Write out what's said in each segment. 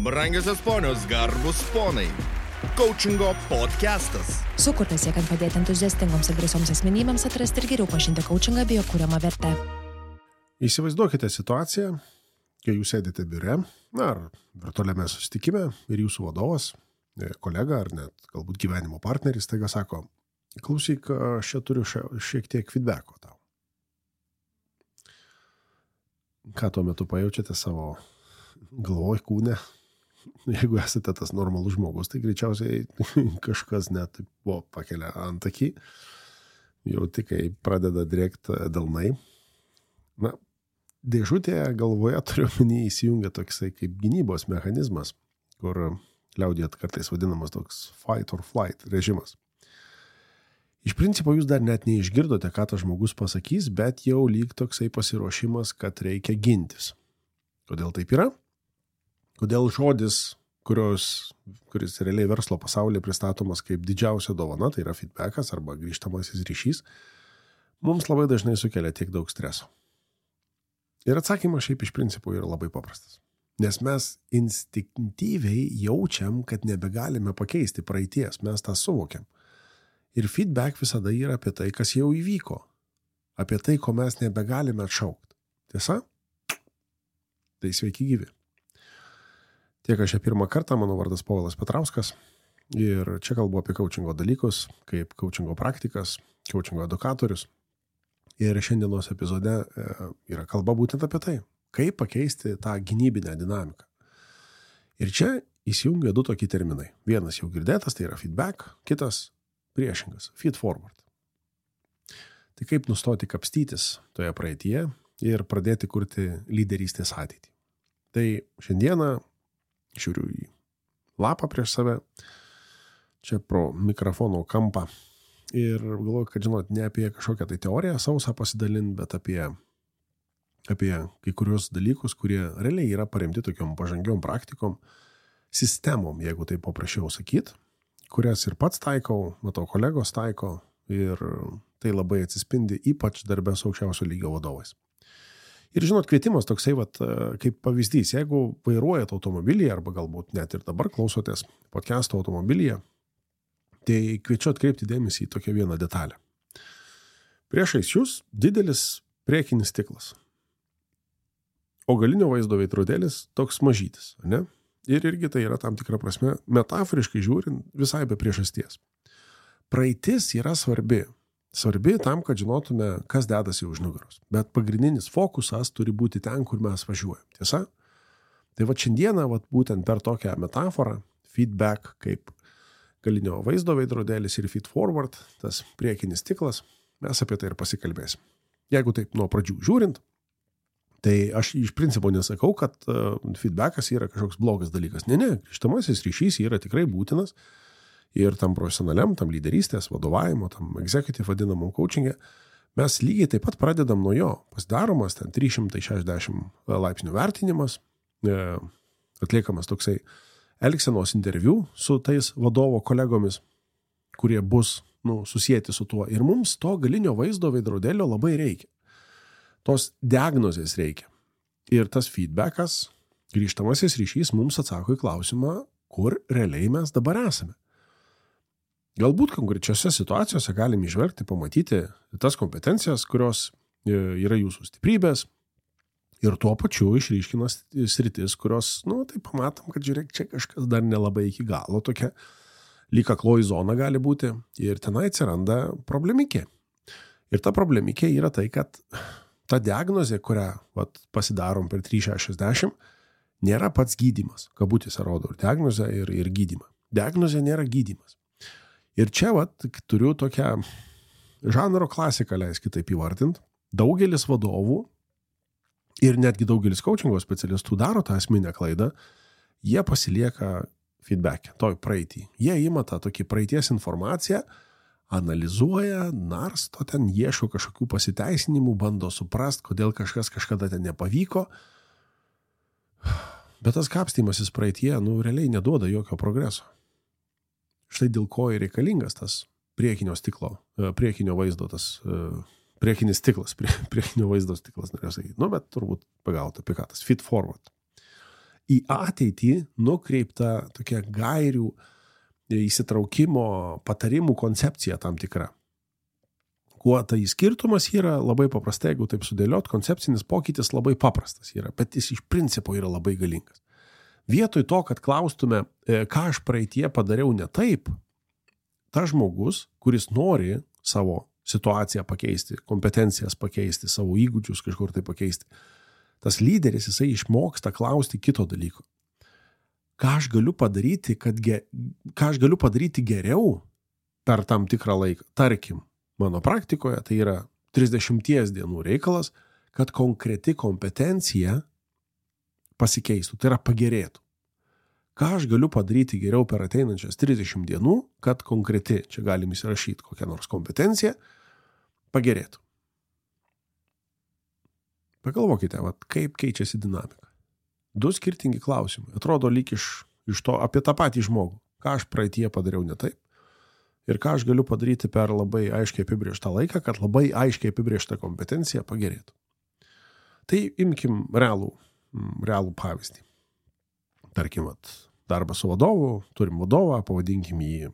Brangiosios ponios, garbus ponai. Coachingo podcastas. Sukurtas siekiant padėti entuziastingoms ir drąsioms asmenybėms atrasti ir geriau pažinti coachingą bei jo kuriamą vertę. Įsivaizduokite situaciją, kai jūs sėdite biure, ar virtualiame susitikime ir jūsų vadovas, kolega ar net galbūt gyvenimo partneris taiga sako, klausyk, aš čia turiu šiek tiek feedbacko tau. Ką tuo metu pajaučiate savo galvoj, kūne? Jeigu esate tas normalus žmogus, tai greičiausiai kažkas net pakelia antakį, jau tik kai pradeda drėkti delnai. Na, dėžutėje galvoje turiu minį įsijungia toksai kaip gynybos mechanizmas, kur liaudyje kartais vadinamas toks fight or flight režimas. Iš principo jūs dar net neišgirdote, ką tas žmogus pasakys, bet jau lyg toksai pasiruošimas, kad reikia gintis. Kodėl taip yra? Kodėl žodis, kuris realiai verslo pasaulyje pristatomas kaip didžiausia dovana, tai yra feedbackas arba grįžtamasis ryšys, mums labai dažnai sukelia tiek daug streso. Ir atsakymas šiaip iš principo yra labai paprastas. Nes mes instinktyviai jaučiam, kad nebegalime pakeisti praeities, mes tą suvokiam. Ir feedback visada yra apie tai, kas jau įvyko, apie tai, ko mes nebegalime atšaukti. Tiesa? Tai sveiki gyvi. Tiek aš pirmą kartą, mano vardas Povilas Petrauskas ir čia kalbu apie coachingo dalykus, kaip coachingo praktikas, coachingo edukatorius. Ir šiandienos epizode yra kalba būtent apie tai, kaip pakeisti tą gynybinę dinamiką. Ir čia įsijungia du tokie terminai. Vienas jau girdėtas, tai yra feedback, kitas priešingas, feed forward. Tai kaip nustoti kapstytis toje praeityje ir pradėti kurti lyderystės ateitį. Tai šiandieną žiūriu į lapą prieš save, čia pro mikrofono kampą ir galvoju, kad ne apie kažkokią tai teoriją sausą pasidalint, bet apie kai kurios dalykus, kurie realiai yra paremti tokiom pažangiom praktikom, sistemom, jeigu tai paprašiau sakyti, kurias ir pats taikau, matau kolegos taiko ir tai labai atsispindi ypač darbe su aukščiausio lygio vadovais. Ir žinot, kvietimas toksai, kaip pavyzdys, jeigu vairuojate automobilį arba galbūt net ir dabar klausotės podcast'o automobilyje, tai kviečiu atkreipti dėmesį į tokią vieną detalę. Priešais jūs didelis priekinis stiklas, o galinio vaizdo veidrodėlis toks mažytis, ne? Ir irgi tai yra tam tikra prasme, metaforiškai žiūrint, visai be priežasties. Praeitis yra svarbi tam, kad žinotume, kas dedasi už nugaros. Bet pagrindinis fokusas turi būti ten, kur mes važiuojam. Tiesa? Tai šiandieną būtent per tokią metaforą, feedback kaip galinio vaizdo veidrodėlis ir feed forward, tas priekinis stiklas, mes apie tai ir pasikalbėsim. Jeigu taip nuo pradžių žiūrint, tai aš iš principo nesakau, kad feedbackas yra kažkoks blogas dalykas. Ne, grįžtamasis ryšys yra tikrai būtinas. Ir tam profesionaliam, tam lyderystės, vadovavimo, tam executive vadinamam coachingė, mes lygiai taip pat pradedam nuo jo. Pasidaromas ten 360 laipsnių vertinimas, atliekamas toksai elgsenos interviu su tais vadovo kolegomis, kurie bus susijęti su tuo. Ir mums to galinio vaizdo veidrodėlio labai reikia. Tos diagnozės reikia. Ir tas feedbackas, grįžtamasis ryšys mums atsako į klausimą, kur realiai mes dabar esame. Galbūt konkrečiose situacijose galim įžvelgti, pamatyti tas kompetencijas, kurios yra jūsų stiprybės ir tuo pačiu išryškina sritis, kurios, tai pamatom, kad žiūrėk, čia kažkas dar nelabai iki galo tokia lyg akloji zona gali būti ir tenai atsiranda problemikė. Ir ta problemikė yra tai, kad ta diagnozė, kurią pasidarom per 360, nėra pats gydymas. Kabutėse rodo ir diagnozę ir gydymą. Diagnozė nėra gydymas. Ir čia turiu tokią žanro klasiką, leiskit taip įvardint. Daugelis vadovų ir netgi daugelis coachingo specialistų daro tą esminę klaidą. Jie pasilieka feedbacke, toj praeitį. Jie ima tą tokį praeities informaciją, analizuoja, narsto ten, ieško kažkokių pasiteisinimų, bando suprast, kodėl kažkas kažkada ten nepavyko. Bet tas kapstymasis praeityje, realiai neduoda jokio progreso. Štai dėl ko ir reikalingas tas priekinio vaizdo, tas priekinis stiklas, priekinio vaizdo stiklas, norėjau sakyti. Bet turbūt pagauta apie ką tas feed forward. į ateitį nukreipta tokia gairių, įsitraukimo, patarimų koncepcija tam tikra. Kuo tai skirtumas yra, labai paprastai, jeigu taip sudėliot, koncepcinis pokytis labai paprastas yra, bet jis iš principo yra labai galingas. Vietoj to, kad klaustume, ką aš praeitie padariau ne taip, tas žmogus, kuris nori savo situaciją pakeisti, kompetencijas pakeisti, savo įgūdžius kažkur tai pakeisti, tas lyderis, jisai išmoksta klausti kito dalyko. Ką aš galiu padaryti geriau per tam tikrą laiką? Tarkim, mano praktikoje tai yra 30 dienų reikalas, kad konkreti kompetencija pasikeistų, tai yra pagerėtų. Ką aš galiu padaryti geriau per ateinančias 30 dienų, kad konkreti, čia galim įsirašyti kokią nors kompetenciją, pagerėtų. Pagalvokite, kaip keičiasi dinamika. 2 skirtingi klausimai. Atrodo lyg iš to apie tą patį žmogų. Ką aš praeitie padariau ne taip ir ką aš galiu padaryti per labai aiškiai apibrėžtą laiką, kad labai aiškiai apibrėžta kompetencija pagerėtų. Tai imkim realų pavyzdį. Tarkim, darbas su vadovu, turim vadovą, pavadinkim jį,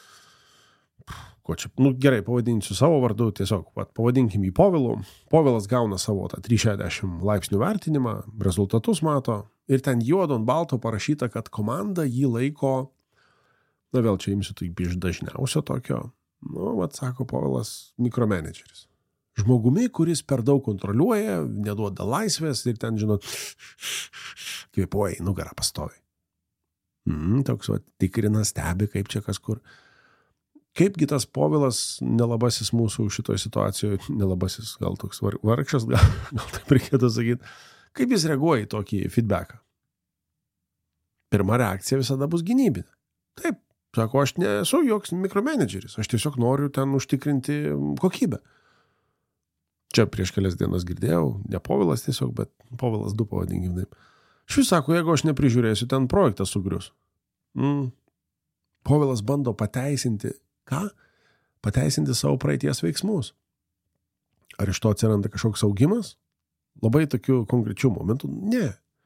gerai, pavadinsiu savo vardu, tiesiog pavadinkim jį Povilu. Povilas gauna savo tą 360 laipsnių vertinimą, rezultatus mato ir ten juodo ant balto parašyta, kad komanda jį laiko, vėl čia imsiu taip iš dažniausio tokio, sako Povilas, mikromanageris. Žmogumi, kuris per daug kontroliuoja, neduoda laisvės ir ten, žinot, kvėpuoja į nugarą pastoviai. Toks tikrina, stebi, kaip čia kas kur. Kaipgi tas Povilas, nelabasis mūsų šitoje situacijoje, nelabasis, gal toks vargšas, gal taip reikėtų sakyti, kaip jis reaguoja į tokį feedbacką? Pirma reakcija visada bus gynybinė. Taip, sako, aš nesu joks mikromanageris, aš tiesiog noriu ten užtikrinti kokybę. Čia prieš kelias dienas girdėjau, ne Povilas tiesiog, bet Povilas 2 pavadinkim taip. Šis sako, jeigu aš neprižiūrėsiu, ten projektas sugrius. Povilas bando pateisinti, ką? Pateisinti savo praeities veiksmus. Ar iš to atsiranda kažkoks augimas? Labai tokių konkrečių momentų? Ne.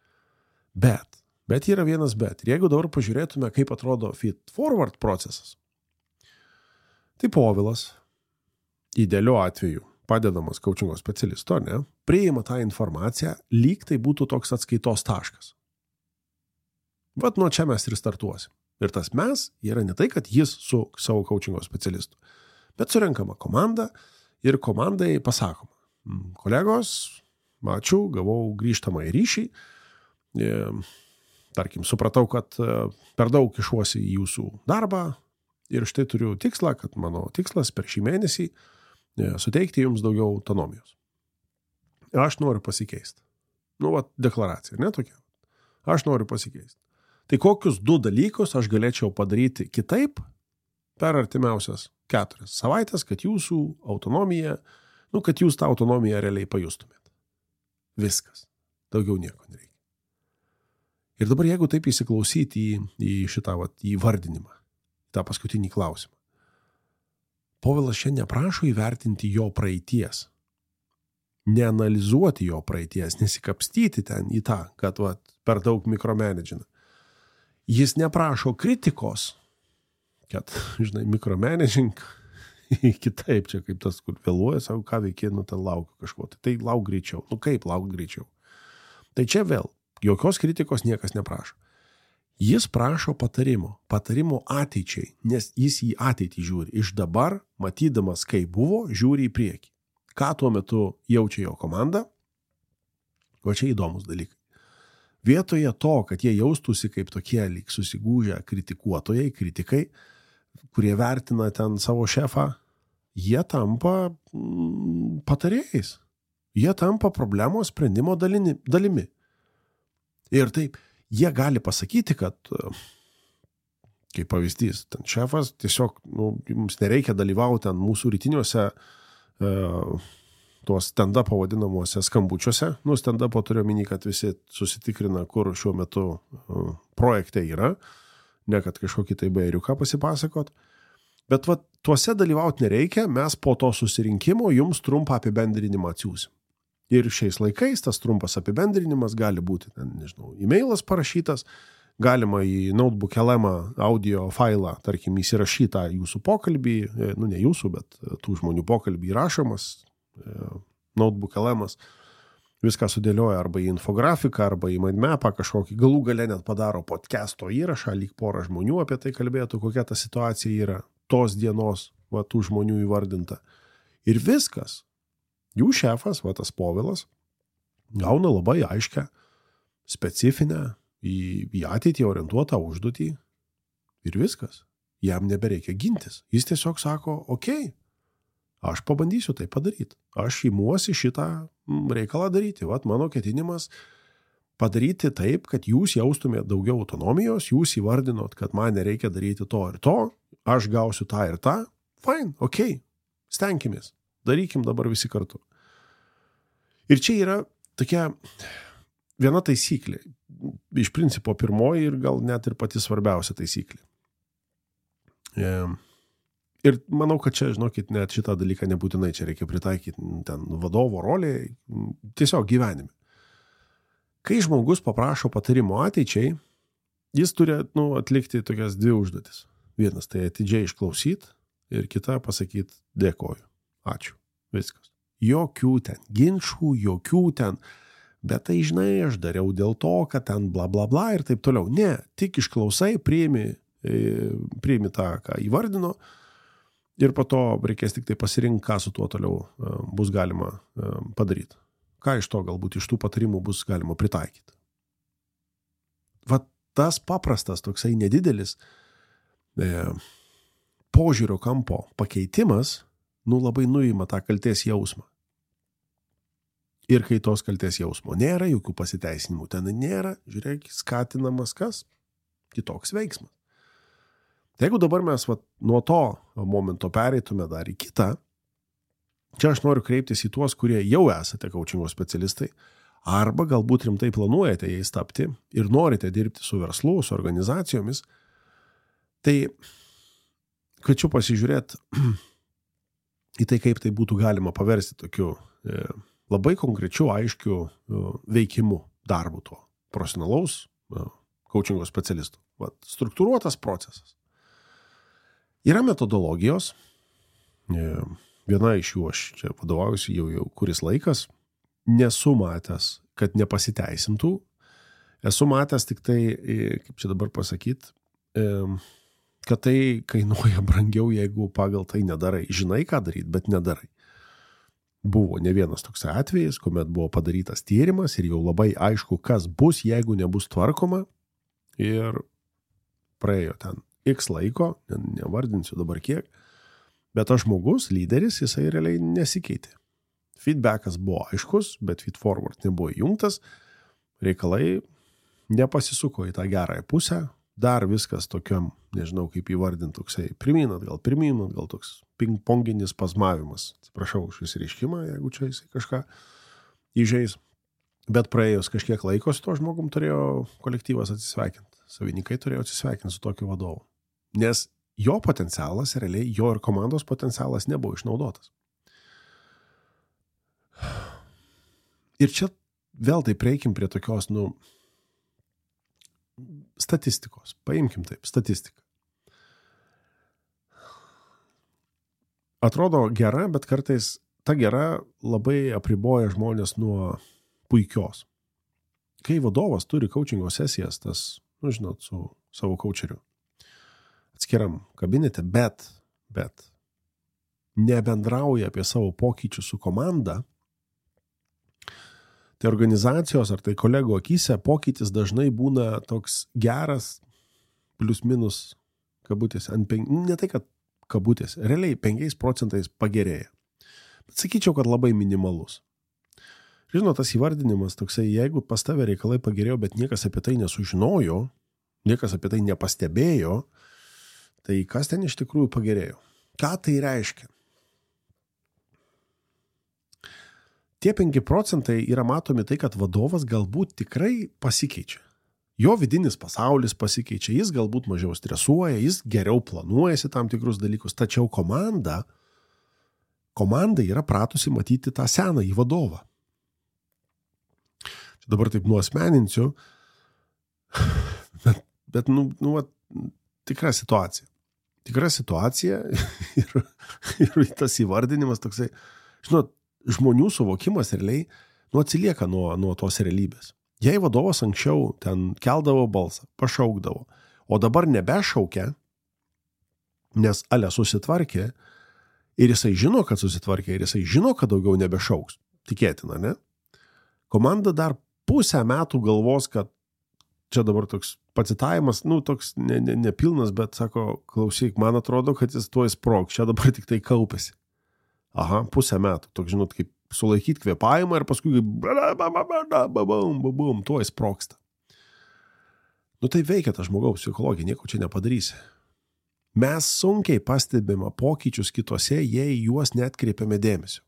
Bet yra vienas bet. Ir jeigu dabar pažiūrėtume, kaip atrodo feed forward procesas, tai Povilas, idealiu atveju, padedamas coachingo specialisto, priima tą informaciją, lyg tai būtų toks atskaitos taškas. Nuo čia mes ir startuosim. Ir tas mes yra ne tai, kad jis su savo coachingo specialistu, bet surenkama komanda ir komandai pasakoma. Kolegos, mačiau, gavau grįžtamą į ryšį, tarkim, supratau, kad per daug kišuosi į jūsų darbą ir štai turiu tikslą, kad mano tikslas per šį mėnesį suteikti jums daugiau autonomijos. Aš noriu pasikeisti. Deklaracija, ne tokia. Aš noriu pasikeisti. Tai kokius 2 dalykus aš galėčiau padaryti kitaip per artimiausias 4 savaitės, kad jūsų autonomija, kad jūs tą autonomiją realiai pajustumėt. Viskas. Daugiau nieko nereikia. Ir dabar jeigu taip įsiklausyti į šitą įvardinimą, tą paskutinį klausimą, Povilas šiandien prašo įvertinti jo praeities, neanalizuoti jo praeities, nesikapstyti ten į tą, kad per daug mikromanagina. Jis neprašo kritikos, kad, mikromanaging kitaip, čia kaip tas, kur vėluoja, sako, ką veikia, ten laukiu kažko. Tai lauk greičiau. Kaip lauk greičiau? Tai čia vėl, jokios kritikos niekas neprašo. Jis prašo patarimo ateičiai, nes jis į ateitį žiūri. Iš dabar, matydamas, kaip buvo, žiūri į priekį. Ką tuo metu jaučia jo komanda? Čia įdomus dalykai. Vietoje to, kad jie jaustųsi kaip tokie lyg susigūžę kritikuotojai, kritikai, kurie vertina ten savo šefą, jie tampa patarėjais. Jie tampa problemos sprendimo dalimi. Ir taip, jie gali pasakyti, kad, kaip pavyzdys, ten šefas tiesiog, jums nereikia dalyvauti ten mūsų rytiniuose tuos stand-upo vadinamuose skambučiuose. Stand-upo turiu omeny, kad visi susitikrina, kur šiuo metu projekte yra, ne kad kažkokį tai bairiuką pasipasakot. Bet tuose dalyvauti nereikia, mes po to susirinkimo jums trumpą apibendrinimą atsiųsim. Ir šiais laikais tas trumpas apibendrinimas gali būti, nežinau, e-mailas parašytas, galima į Notebook LM audio failą, tarkim, įsirašytą jūsų pokalbį, ne jūsų, bet tų žmonių pokalbį įrašomas, Notebook LM, viską sudėlioja arba į infografiką, arba į mindmapą kažkokį, galų gale net padaro podcast'o įrašą, lyg porą žmonių apie tai kalbėtų, kokia ta situacija yra tos dienos, tų žmonių įvardinta. Ir viskas. Jų šefas, tas Povilas, gauna labai aiškę, specifinę, į ateitį orientuotą užduotį ir viskas. Jam nebereikia gintis. Jis tiesiog sako, okei, aš pabandysiu tai padaryti. Aš įmuosi šitą reikalą daryti. Mano ketinimas padaryti taip, kad jūs jaustumėte daugiau autonomijos, jūs įvardinot, kad man nereikia daryti to ir to, aš gausiu tą ir tą. Fine, okei, stenkimės. Darykim dabar visi kartu. Ir čia yra tokia viena taisyklė. Iš principo pirmoji ir gal net ir pati svarbiausia taisyklė. Ir manau, kad čia, žinokit, net šitą dalyką nebūtinai čia reikia pritaikyti ten vadovo rolėje, tiesiog gyvenime. Kai žmogus paprašo patarimo ateičiai, jis turi atlikti tokias dvi užduotis. Vienas tai atidžiai išklausyti ir kita pasakyti dėkoju. Ačiū. Viskas. Jokių ten ginčų, jokių ten, bet tai žinai, aš dariau dėl to, kad ten bla bla bla ir taip toliau. Ne, tik išklausai, priimi tą, ką įvardino ir po to reikės tik tai pasirinkti, ką su tuo toliau bus galima padaryti. Ką iš to galbūt iš tų patarimų bus galima pritaikyti. Tas paprastas, toksai nedidelis požiūrio kampo pakeitimas labai nuima tą kaltės jausmą. Ir kai tos kaltės jausmo nėra, jokių pasiteisinimų ten nėra, žiūrėk, skatinamas kas? Kitoks veiksmas. Tai jeigu dabar mes nuo to momento pereitume dar į kitą, čia aš noriu kreiptis į tuos, kurie jau esate coachingo specialistai, arba galbūt rimtai planuojate jais tapti ir norite dirbti su verslu, su organizacijomis, tai kviečiu pasižiūrėti į tai, kaip tai būtų galima paversti tokiu labai konkrečiu, aiškiu veikimu darbu to profesionalaus coachingo specialistų. Struktūruotas procesas. Yra metodologijos, viena iš jų aš čia vadovaujusi jau kuris laikas, nesu matęs, kad nepasiteisintų, esu matęs tik tai, kaip čia dabar pasakyti, kad tai kainuoja brangiau, jeigu pagal tai nedarai. Žinai, ką daryti, bet nedarai. Buvo ne vienas toks atvejis, kuomet buvo padarytas tyrimas ir jau labai aišku, kas bus, jeigu nebus tvarkoma. Ir praėjo ten X laiko, nevardinsiu dabar kiek, bet tas žmogus, lyderis, jisai realiai nesikeitė. Feedbackas buvo aiškus, bet feed forward nebuvo įjungtas, reikalai nepasisuko į tą gerąją pusę, dar viskas tokiam, nežinau kaip įvardinti, toksai pirmyn atgal toks ping-ponginis pasmavimas. Atsiprašau už išsireiškimą, jeigu čia jisai kažką įžeis. Bet praėjus kažkiek laiko su to žmogum turėjo kolektyvas atsisveikinti. Savininkai turėjo atsisveikinti su tokiu vadovu. Nes jo potencialas, realiai jo ir komandos potencialas nebuvo išnaudotas. Ir čia vėl tai prieikim prie tokios, statistikos. Paimkim taip, statistiką. Atrodo gera, bet kartais ta gera labai apriboja žmonės nuo puikios. Kai vadovas turi coachingo sesijas, tas, su savo coacheriu, atskiram kabinete, bet nebendrauja apie savo pokyčius su komanda, tai organizacijos ar tai kolegų akyse pokytis dažnai būna toks geras, plius minus kabutėse, ne tai, kad kabutėse, realiai 5% pagerėja. Bet sakyčiau, kad labai minimalus. Žinot, tas įvardinimas toksai, jeigu pas tave reikalai pagerėjo, bet niekas apie tai nesužinojo, niekas apie tai nepastebėjo, tai kas ten iš tikrųjų pagerėjo? Ką tai reiškia? Tie 5% yra matomi tai, kad vadovas galbūt tikrai pasikeičia. Jo vidinis pasaulis pasikeičia, jis galbūt mažiau stresuoja, jis geriau planuojasi tam tikrus dalykus, tačiau komanda yra pratusi matyti tą senąjį vadovą. Dabar taip nuosmeninsiu, bet tikra situacija. Tikra situacija ir tas įvardinimas toksai, žinot, žmonių suvokimas realiai atsilieka nuo tos realybės. Jei vadovas anksčiau ten keldavo balsą, pašaukdavo, o dabar nebešaukia, nes ale susitvarkė ir jisai žino, kad susitvarkė ir jisai žino, kad daugiau nebešauks. Tikėtina, ne? Komanda dar pusę metų galvos, kad čia dabar toks pacitavimas, toks nepilnas, bet sako, klausyk, man atrodo, kad jis tuoj sprogs, čia dabar tik tai kaupėsi. Aha, pusę metų, toks, žinot, kaip sulaikyti kvėpavimą ir paskui tuoj sprogsta. Tai veikia ta žmogaus psichologija, nieko čia nepadarysi. Mes sunkiai pastebime pokyčius kitose, jei juos netkreipiame dėmesio.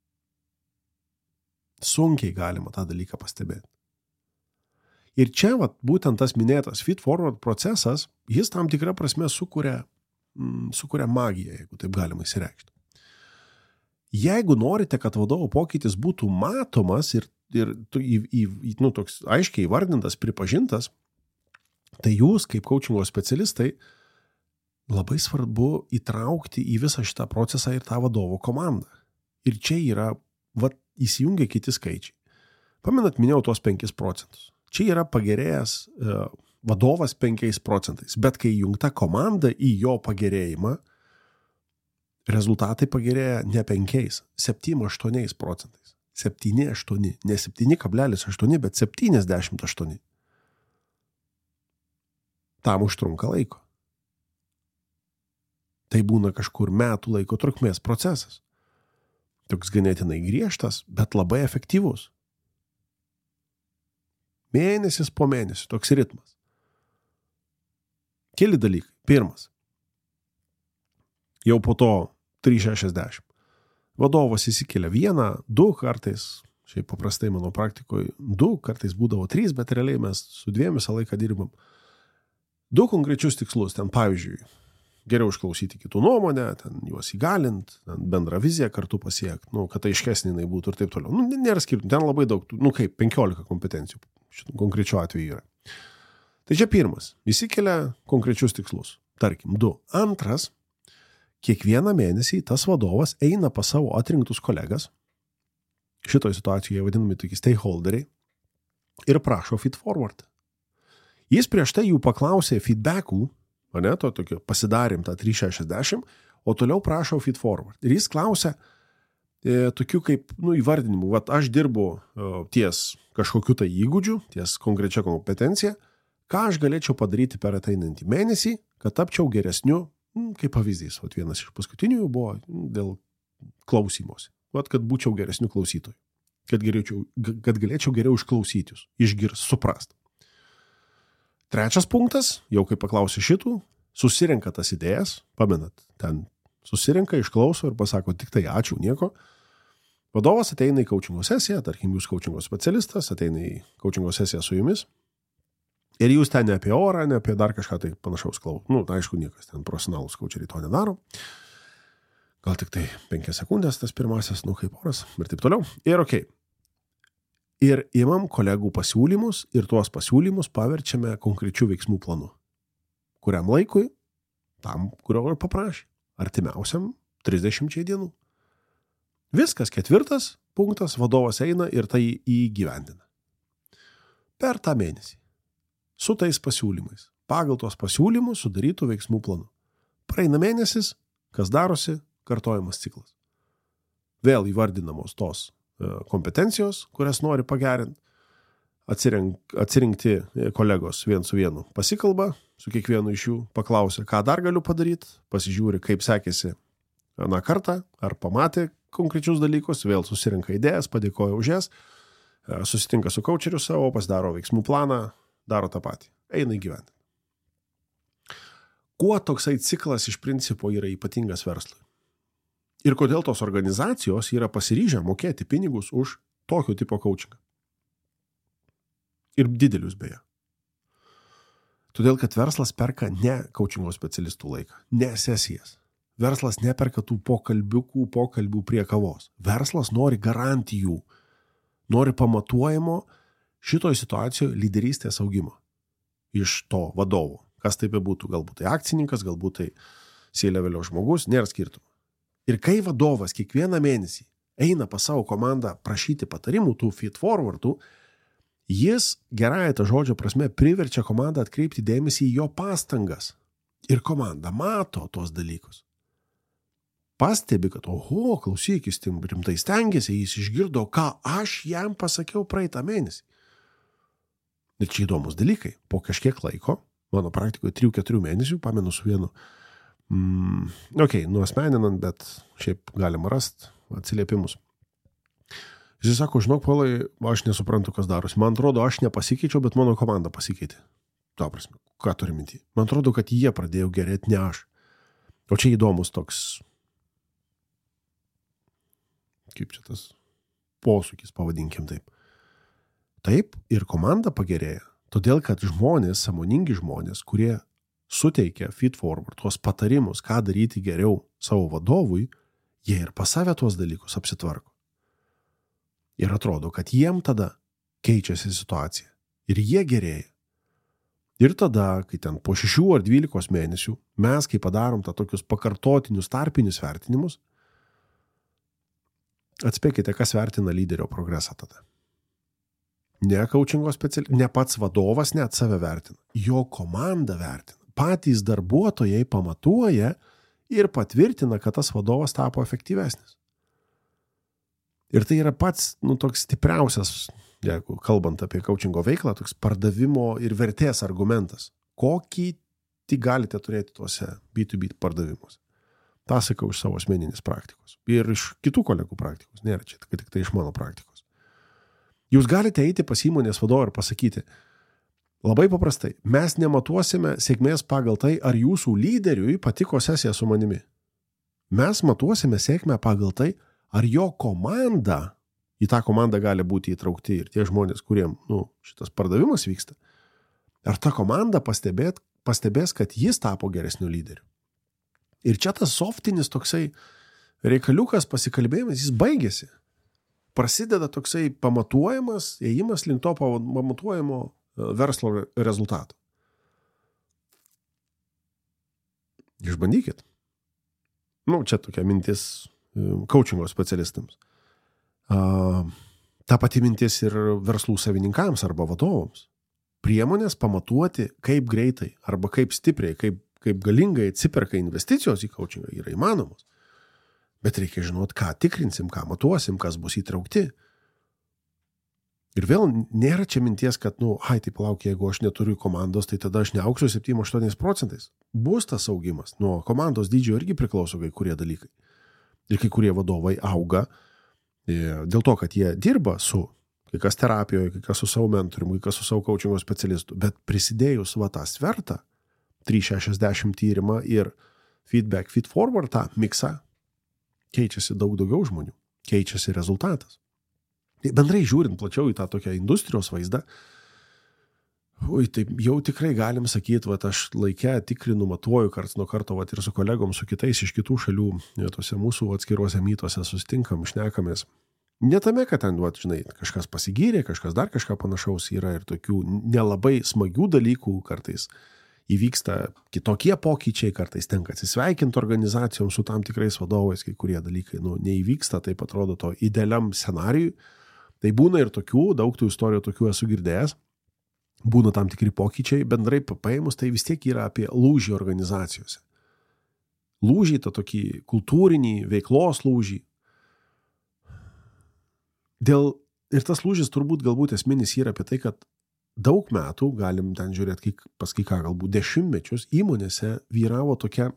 Sunkiai galima tą dalyką pastebėti. Ir čia būtent tas minėtas feed forward procesas, jis tam tikrą prasme sukuria magiją, jeigu taip galima įsireikšti. Jeigu norite, kad vadovo pokytis būtų matomas ir toks aiškiai įvardintas, pripažintas, tai jūs, kaip coachingo specialistai, labai svarbu įtraukti į visą šitą procesą ir tą vadovo komandą. Ir čia yra, įsijungia kiti skaičiai. Pamenat, minėjau tuos 5%. Čia yra pagerėjęs vadovas 5%, bet kai jungta komanda į jo pagerėjimą, rezultatai pagerėja ne 5, 7-8%. 7-8, ne 7,8, bet 78. Tam užtrunka laiko. Tai būna kažkur metų laiko trukmės procesas. Toks ganėtinai griežtas, bet labai efektyvus. Mėnesis po mėnesio, toks ritmas. Keli dalykai. Pirmas. Jau po to 360. Vadovas įsikelia 1, 2 kartais, šiaip paprastai mano praktikoje 2, kartais būdavo 3, bet realiai mes su 2 visą laiką dirbam. 2 konkrečius tikslus, ten pavyzdžiui, geriau išklausyti kitų nuomonę, ten juos įgalint, bendrą viziją kartu pasiekti, kad aiškesnė jinai būtų ir taip toliau. Nėra skirtumų, ten labai daug, 15 kompetencijų šitų konkrečių atveju yra. Tai čia pirmas, įsikelia konkrečius tikslus, tarkim, 2. Antras, kiekvieną mėnesį tas vadovas eina pas savo atrinktus kolegas, šitoje situacijoje vadinami tokie stakeholderiai, ir prašo feed forward. Jis prieš tai jų paklausė feedbackų, to tokio pasidarėm tą 360, o toliau prašo feed forward. Ir jis klausia tokių kaip įvardinimų, aš dirbu ties kažkokiu tai įgūdžiu, ties konkrečia kompetencija, ką aš galėčiau padaryti per ateinantį mėnesį, kad tapčiau geresniu, kaip pavyzdys, vienas iš paskutinių buvo dėl klausymosi, kad būčiau geresniu klausytoju, kad galėčiau geriau išklausyti jūs, išgirsti, suprast. Trečias punktas, jau kai paklausė šitų, susirenka tas idėjas, pamenat, ten susirenka, išklauso ir pasako tik tai ačiū, nieko. Vadovas ateina į coachingo sesiją, tarkim jūs coachingo specialistas, ateina į coachingo sesiją su jumis ir jūs ten ne apie orą, ne apie dar kažką tai panašaus klauso. Aišku, niekas ten profesionalūs coacheriai to nedaro. Gal tik tai 5 sekundės tas pirmasis, kaip oras ir taip toliau. Ir okei. Ir imam kolegų pasiūlymus ir tuos pasiūlymus paverčiame konkrečių veiksmų planu. Kuriam laikui? Tam, kurio ir paprašė. Artimiausiam 30 dienų. Viskas, 4. punktas, vadovas eina ir tai įgyvendina. Per tą mėnesį. Su tais pasiūlymais. Pagal tuos pasiūlymus sudarytų veiksmų planu. Praeina mėnesis, kas darosi, kartojamas ciklas. Vėl įvardinamos tos kompetencijos, kurias nori pagerinti, atsirinkti kolegos vien su vienu pasikalba, su kiekvienu iš jų paklausia, ką dar galiu padaryti, pasižiūri, kaip sekėsi aną kartą, ar pamatė konkrečius dalykus, vėl susirinka idėjas, padėkoja už jas, susitinka su coacheriu savo, pasidaro veiksmų planą, daro tą patį, eina įgyvendinti. Kuo toksai ciklas iš principo yra ypatingas verslui? Ir kodėl tos organizacijos yra pasiryžę mokėti pinigus už tokio tipo coachingą? Ir didelius beje. Todėl, kad verslas perka ne coachingo specialistų laiką, ne sesijas. Verslas neperka tų pokalbių prie kavos. Verslas nori garantijų, nori pamatuojamo šitoj situacijoje lyderystės augimo iš to vadovo. Kas tai bebūtų, galbūt tai akcininkas, galbūt tai C-levelio žmogus, nėra skirtumų. Ir kai vadovas kiekvieną mėnesį eina pas savo komandą prašyti patarimų, tų feed forwardų, jis gerąją tą žodžio prasme priverčia komandą atkreipti dėmesį į jo pastangas. Ir komanda mato tos dalykus. Pastebi, kad, oho, klausyk, jis rimtai stengiasi, jis išgirdo, ką aš jam pasakiau praeitą mėnesį. Ir čia įdomus dalykai. Po kažkiek laiko, mano praktikoje 3-4 mėnesių, pamenu su vienu, nuasmeninant, bet šiaip galima rasti atsiliepimus. Jis sako, žinok, Paulai, aš nesuprantu, kas darosi. Man atrodo, aš nepasikeičiau, bet mano komanda pasikeitė. Tuo prasme, ką turi minty? Man atrodo, kad jie pradėjo gerėti, ne aš. O čia įdomus toks, kaip čia tas posūkis, pavadinkim taip. Taip ir komanda pagerėja, todėl kad žmonės, sąmoningi žmonės, kurie suteikia feed forward, tuos patarimus, ką daryti geriau savo vadovui, jie ir pas save tuos dalykus apsitvarko. Ir atrodo, kad jiem tada keičiasi situacija ir jie gerėja. Ir tada, kai ten po 6 ar 12 mėnesių mes, kai padarom tą tokius pakartotinius tarpinius vertinimus, atspėkite, kas vertina lyderio progresą tada. Ne coachingo specialistas, ne pats vadovas net save vertina, jo komanda vertina. Patys darbuotojai pamatuoja ir patvirtina, kad tas vadovas tapo efektyvesnis. Ir tai yra pats, toks stipriausias, jeigu kalbant apie coachingo veiklą, toks pardavimo ir vertės argumentas. Kokį tik galite turėti tuose B2B pardavimuose. Ta sakau iš savo asmeninės praktikos. Ir iš kitų kolegų praktikos. Nėra čia, tik tai iš mano praktikos. Jūs galite eiti pas įmonės vadovą ir pasakyti, labai paprastai, mes nematuosime sėkmės pagal tai, ar jūsų lyderiui patiko sesija su manimi. Mes matuosime sėkmę pagal tai, ar jo komanda, į tą komandą gali būti įtraukti ir tie žmonės, kuriem šitas pardavimas vyksta, ar ta komanda pastebės, kad jis tapo geresniu lyderiu. Ir čia tas softinis toksai reikaliukas pasikalbėjimas, jis baigėsi. Prasideda toksai pamatuojamas, ėjimas link to pamatuojamo verslo rezultato. Išbandykit. Čia tokia mintis coachingo specialistams. Ta pati mintis ir verslų savininkams arba vadovams. Priemonės pamatuoti, kaip greitai arba kaip stipriai, kaip galingai atsiperka investicijos į coachingą yra įmanomos. Bet reikia žinoti, ką tikrinsim, ką matuosim, kas bus įtraukti. Ir vėl nėra čia minties, kad, tai palauk, jeigu aš neturiu komandos, tai tada aš neauksiu 7-8%. Bus tas augimas. Nuo komandos dydžio irgi priklauso kai kurie dalykai. Ir kai kurie vadovai auga dėl to, kad jie dirba su, kai kas terapijoje, kai kas su savo mentoriumi, kai kas su savo coachingo specialistu. Bet prisidėjus tą svertą, 360 tyrimą ir feedback, feed forward tą miksą, keičiasi daug daugiau žmonių, keičiasi rezultatas. Bendrai žiūrint plačiau į tą tokią industrijos vaizdą, taip jau tikrai galim sakyti, aš laikę tikrinu, matuoju karts nuo karto, ir su kolegom, su kitais iš kitų šalių, tose mūsų atskiruose mytuose sustinkam, šnekamės. Ne tame, kad ten, kažkas pasigyrė, kažkas dar kažką panašaus, yra ir tokių nelabai smagių dalykų kartais. Įvyksta kitokie pokyčiai, kartais tenka atsisveikinti organizacijoms su tam tikrais vadovais, kai kurie dalykai neįvyksta, taip atrodo to idealiam scenarijui. Tai būna ir tokių, daug tų istorijų tokių esu girdėjęs, būna tam tikri pokyčiai, bendrai paėmus, tai vis tiek yra apie lūžį organizacijose. Lūžį, tą tokį kultūrinį, veiklos lūžį. Ir tas lūžis turbūt galbūt esminis yra apie tai, kad daug metų, galim ten žiūrėti, pas kai ką galbūt 10 mečius, įmonėse vyravo tokia,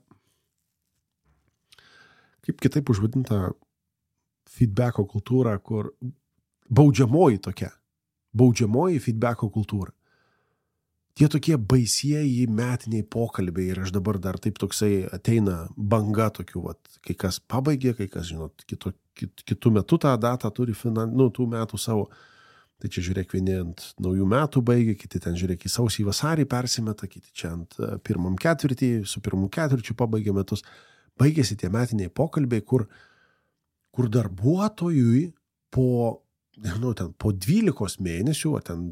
kaip kitaip užvadinta, feedbacko kultūra, kur baudžiamoji feedbacko kultūra. Tie tokie baisieji metiniai pokalbiai ir aš dabar dar taip toksai ateina banga tokių, kai kas pabaigė, kai kas, kitų metų tą datą turi tų metų savo. Tai čia žiūrėk, vieni ant naujų metų baigė, kiti ten žiūrėk į sausį vasarį persimeta, kiti čia ant pirmam ketvirtį, su pirmų ketvirčių pabaigė metus. Baigėsi tie metiniai pokalbiai, kur darbuotojui po nežinau, ten po 12 mėnesių, ten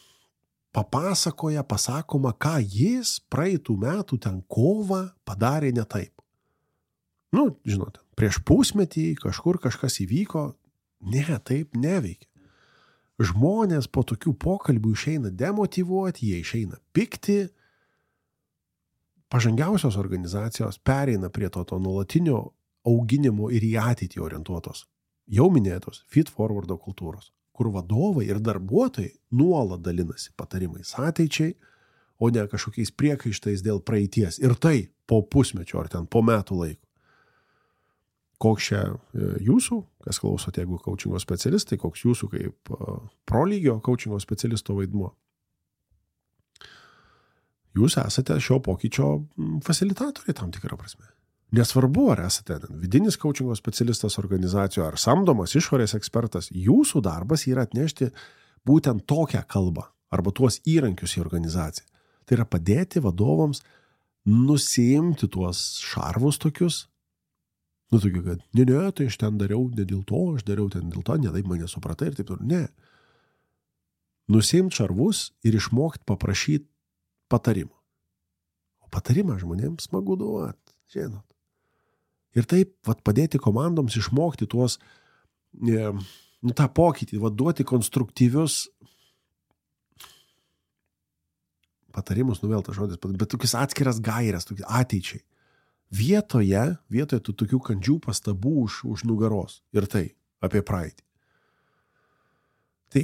pasakoma, ką jis praeitų metų ten kovą padarė ne taip. Nu, žinote, prieš pusmetį kažkur kažkas įvyko, ne, taip neveikia. Žmonės po tokių pokalbių išeina demotyvuoti, jie išeina pikti. Pažangiausios organizacijos pereina prie to nuolatinio auginimo ir į ateitį orientuotos, jau minėtos feed forwardo kultūros, kur vadovai ir darbuotojai nuolat dalinasi patarimais ateičiai, o ne kažkokiais priekaištais dėl praeities. Ir tai po pusmečio ar ten po metų laiko. Koks čia jūsų, kas klausote, jeigu coachingo specialistai, koks jūsų kaip prolygio coachingo specialisto vaidmuo? Jūs esate šio pokyčio fasilitatoriai tam tikrą prasme. Nesvarbu, ar esate vidinis coachingo specialistas organizacijoje, ar samdomas išorės ekspertas, jūsų darbas yra atnešti būtent tokią kalbą arba tuos įrankius į organizaciją. Tai yra padėti vadovams nusiimti tuos šarvus tokius, nu, tokiu, kad ne, tai aš ten dariau ne dėl to, aš dariau ten dėl to, ne, taip mane supratai ir taip toliau. Ne. Nusiimti šarvus ir išmokti paprašyti patarimą. O patarimą žmonėms smagu duoti, žinot. Ir taip padėti komandoms išmokti tuos, tą pokytį, duoti konstruktyvius patarimus, vėl tas žodis, bet tokius atskiras gairias, ateičiai. Vietoje tų tokių kandžių pastabų už nugaros. Ir tai apie praeitį. Tai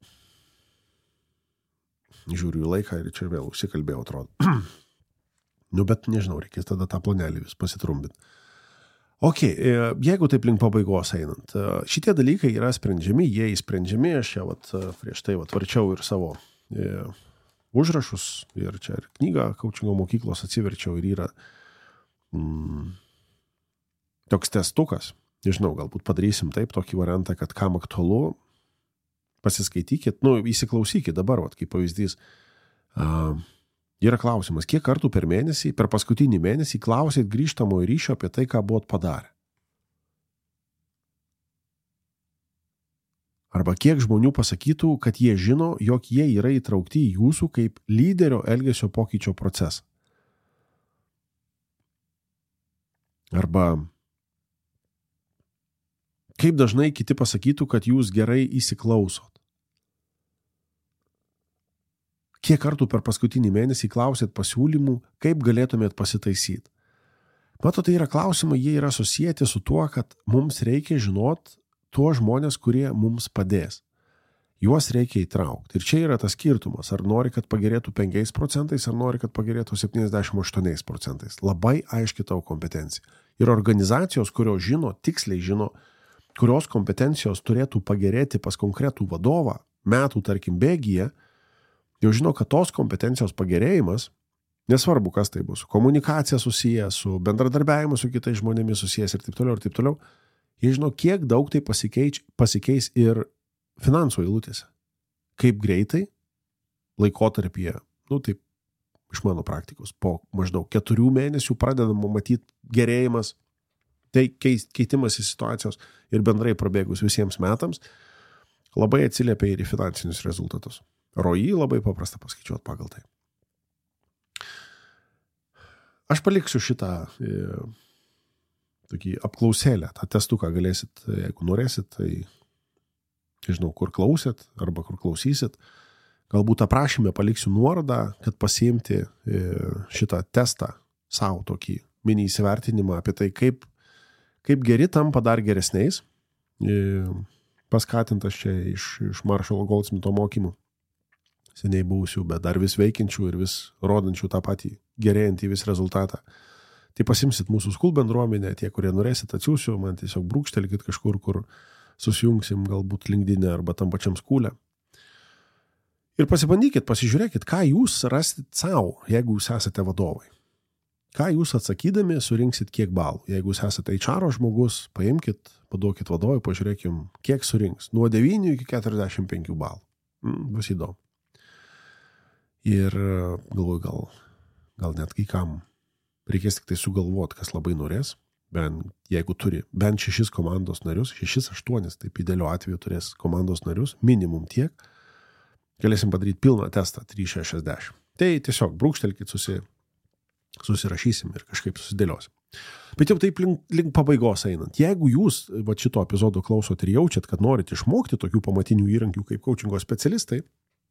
žiūriu į laiką ir čia vėl užsikalbėjau, atrodo. Bet nežinau, reikės tada tą planelį vis pasitrumpinti. Ok, jeigu taip link pabaigos einant, šitie dalykai yra sprendžiami, jie įsprendžiami, aš čia prieš tai varčiau ir savo užrašus, ir čia ir knygą coachingo mokyklos atsiverčiau ir yra toks testukas, nežinau, galbūt padarysim taip, tokį variantą, kad kam aktualu, pasiskaitykit, įsiklausykit dabar, kaip pavyzdys, yra klausimas, kiek kartų per mėnesį, per paskutinį mėnesį klausėt grįžtamojo ryšio apie tai, ką buvot padarę. Arba kiek žmonių pasakytų, kad jie žino, jog jie yra įtraukti į jūsų kaip lyderio elgesio pokyčio procesą. Arba kaip dažnai kiti pasakytų, kad jūs gerai įsiklausot. Kiek kartų per paskutinį mėnesį klausėt pasiūlymų, kaip galėtumėt pasitaisyti. Matote, tai yra klausimai, jie yra susijęti su tuo, kad mums reikia žinot tuos žmonės, kurie mums padės. Juos reikia įtraukti. Ir čia yra tas skirtumas, ar nori, kad pagerėtų 5%, ar nori, kad pagerėtų 78%. Labai aiški tavo kompetencija. Ir organizacijos, kurios žino, tiksliai žino, kurios kompetencijos turėtų pagerėti pas konkretų vadovą, metų, tarkim, bėgyje, jau žino, kad tos kompetencijos pagerėjimas, nesvarbu, kas tai bus, komunikacija susijęs, su bendradarbiavimu su kitais žmonėmis susijęs ir taip toliau, jie žino, kiek daug tai pasikeis ir finansų eilutėse. Kaip greitai laikotarpyje, taip iš mano praktikos, po maždaug 4 mėnesių pradedama matyti gerėjimas, tai keitimas į situacijos ir bendrai prabėgus visiems metams, labai atsiliepia ir į finansinius rezultatus. ROI labai paprasta paskaičiuoti pagal tai. Aš paliksiu šitą tokį apklausėlę, tą testuką galėsit, jeigu norėsit, tai nežinau, kur klausėt arba kur klausysit. Galbūt aprašyme paliksiu nuorodą, kad pasiimti šitą testą savo tokį mini įsivertinimą apie tai, kaip geri tampa dar geresniais. Paskatintas čia iš Marshall Goldsmitho mokymų. Seniai buvusių, bet dar vis veikiančių ir vis rodančių tą patį gerėjantį vis rezultatą. Tai pasimsit mūsų skul bendruomenę, tie, kurie norėsit, atsiųsiu, man tiesiog brūkštelkit kažkur, kur susijungsim galbūt LinkedIn arba tam pačiam skūlę. Ir pasibandykit, pasižiūrėkit, ką jūs rasit savo, jeigu jūs esate vadovai. Ką jūs atsakydami surinksit kiek balų. Jeigu jūs esate HR žmogus, paimkit, paduokit vadovui, pažiūrėkim, kiek surinks. Nuo 9 iki 45 balų. Bus įdomu. Ir galvoju, gal net kai kam reikės tik tai sugalvoti, kas labai norės, jeigu turi bent 6 komandos narius, 6-8, taip idealiu atveju turės komandos narius, minimum tiek, galėsim padaryti pilną testą 360. Tai tiesiog brūkštelkit, susirašysim ir kažkaip susidėliosim. Bet jau taip link pabaigos einant. Jeigu jūs šito epizodo klausot ir jaučiat, kad norit išmokti tokių pamatinių įrankių kaip coachingo specialistai,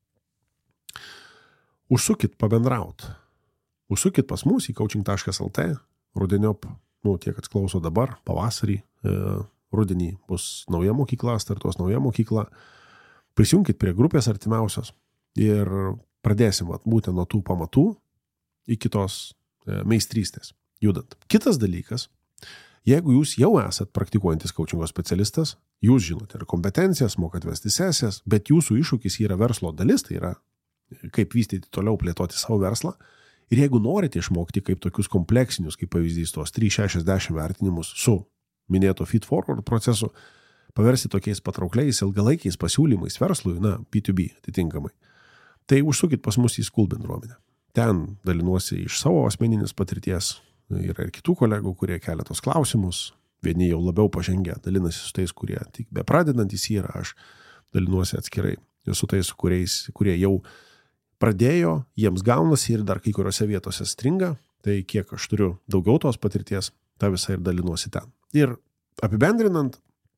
užsukit pabendraut. Užsukit pas mus į coaching.lt, rudeniop, tie, kad klauso dabar, pavasarį, rudenį bus nauja mokykla, startuos nauja mokykla. Prisijunkit prie grupės artimiausios ir pradėsim būtent nuo tų pamatų iki tos meistrystės judant. Kitas dalykas, jeigu jūs jau esat praktikuojantis coachingo specialistas, jūs žinote ir kompetencijas, mokat vesti sesijas, bet jūsų iššūkis yra verslo dalis, tai yra kaip vystyti toliau, plėtoti savo verslą. Ir jeigu norite išmokti kaip tokius kompleksinius, kaip pavyzdys tos 360 vertinimus su minėto feed forward procesu, paversti tokiais patraukliais, ilgalaikiais pasiūlymais verslui, B2B atitinkamai, tai užsukit pas mus į School bendruomenę. Ten dalinuosi iš savo asmeninės patirties, yra ir kitų kolegų, kurie kelia tos klausimus, vieni jau labiau pažengę, dalinasi su tais, kurie tik be pradedantys yra, aš dalinuosi atskirai su tais, kurie jau pradėjo, jiems gaunasi ir dar kai kuriuose vietose stringa, tai kiek aš turiu daugiau tos patirties, tą visą ir dalinuosi ten. Ir apibendrinant,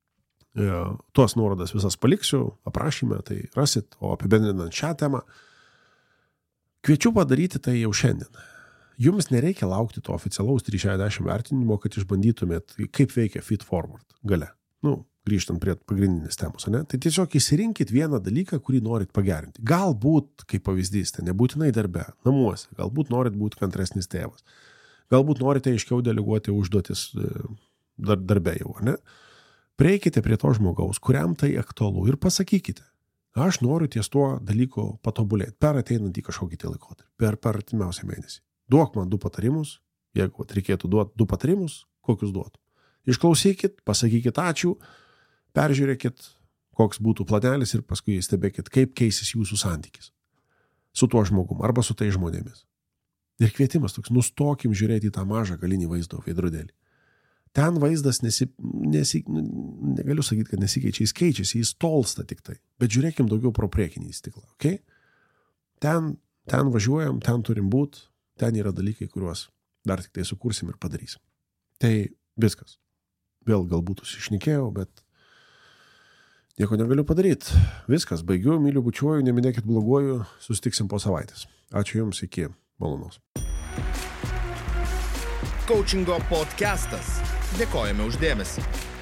tuos nuorodas visas paliksiu, aprašyme, tai rasit, o apibendrinant šią temą, kviečiu padaryti tai jau šiandien. Jums nereikia laukti to oficialaus 360 vertinimo, kad išbandytumėt, kaip veikia feed forward gale. Grįžtant prie pagrindinės temos, ne? Tai tiesiog įsirinkit vieną dalyką, kurį norit pagerinti. Galbūt, kaip pavyzdys, tai nebūtinai darbe, namuose, galbūt norit būti kantresnis tėvas, galbūt norite aiškiau deleguoti užduotis darbe jau, ne? Prieikite prie to žmogaus, kuriam tai aktualu ir pasakykite, aš noriu ties tuo dalyku patobulėti per ateinantį kažkokį laikotarpį, per artimiausią mėnesį. Duok man 2 patarimus, jeigu reikėtų duoti 2 patarimus, kokius duotų. Išklausykit, pasakykit ačiū, peržiūrėkit, koks būtų planelis ir paskui stebėkit, kaip keisis jūsų santykis su tuo žmogum arba su tai žmonėmis. Ir kvietimas toks, nustokim žiūrėti į tą mažą galinį vaizdo veidrodėlį. Ten vaizdas negaliu sakyti, kad nesikeičia, jis keičiasi, jis tolsta tik tai, bet žiūrėkim daugiau pro priekinį stiklą, okay? Ten važiuojam, ten turim būt, ten yra dalykai, kuriuos dar tik tai sukursim ir padarysim. Tai viskas. Vėl galbūt susišnekėjau, bet nieko negaliu padaryti. Viskas, baigiu, myliu, bučiuoju, neminėkit bloguoju, susitiksim po savaitės. Ačiū Jums, iki malonaus. Coachingo podcastas. Dėkojame už dėmesį.